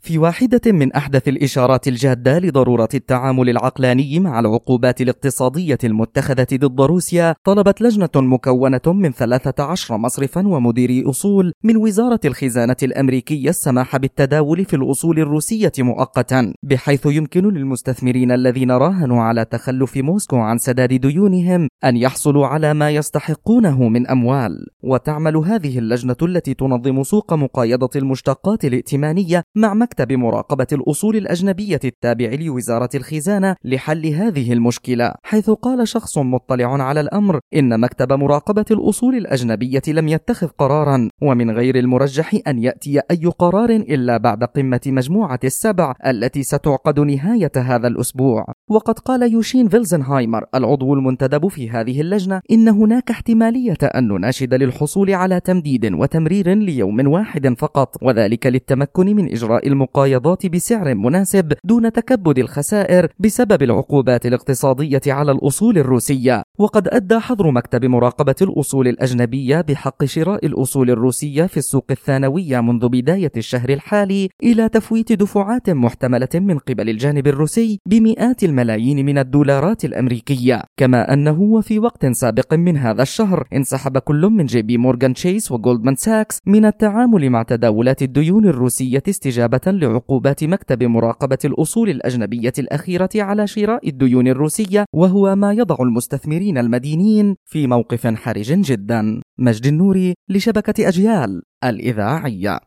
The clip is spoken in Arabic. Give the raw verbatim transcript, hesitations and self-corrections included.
في واحدة من أحدث الإشارات الجادة لضرورة التعامل العقلاني مع العقوبات الاقتصادية المتخذة ضد روسيا، طلبت لجنة مكونة من ثلاثة عشر مصرفا ومديري أصول من وزارة الخزانة الأمريكية السماح بالتداول في الأصول الروسية مؤقتا، بحيث يمكن للمستثمرين الذين راهنوا على تخلف موسكو عن سداد ديونهم أن يحصلوا على ما يستحقونه من أموال. وتعمل هذه اللجنة التي تنظم سوق مقايضة المشتقات الائتمانية مع مكتب مراقبة الأصول الأجنبية التابع لوزارة الخزانة لحل هذه المشكلة، حيث قال شخص مطلع على الأمر إن مكتب مراقبة الأصول الأجنبية لم يتخذ قرارا، ومن غير المرجح أن يأتي أي قرار إلا بعد قمة مجموعة السبع التي ستعقد نهاية هذا الأسبوع. وقد قال يوشين فيلزنهايمر العضو المنتدب في هذه اللجنة إن هناك احتمالية أن نناشد للحصول على تمديد وتمرير ليوم واحد فقط، وذلك للتمكن من إجراء المقايضات بسعر مناسب دون تكبد الخسائر بسبب العقوبات الاقتصادية على الأصول الروسية. وقد أدى حظر مكتب مراقبة الأصول الأجنبية بحق شراء الأصول الروسية في السوق الثانوية منذ بداية الشهر الحالي إلى تفويت دفعات محتملة من قبل الجانب الروسي بمئات الملايين من الدولارات الأمريكية، كما أنه وفي وقت سابق من هذا الشهر انسحب كل من جي بي مورغان تشيس وجولدمان ساكس من التعامل مع تداولات الديون الروسية استجابة لعقوبات مكتب مراقبة الأصول الأجنبية الأخيرة على شراء الديون الروسية، وهو ما يضع المستثمرين المدينين في موقف حرج جدا. مجد النوري لشبكة أجيال الإذاعية.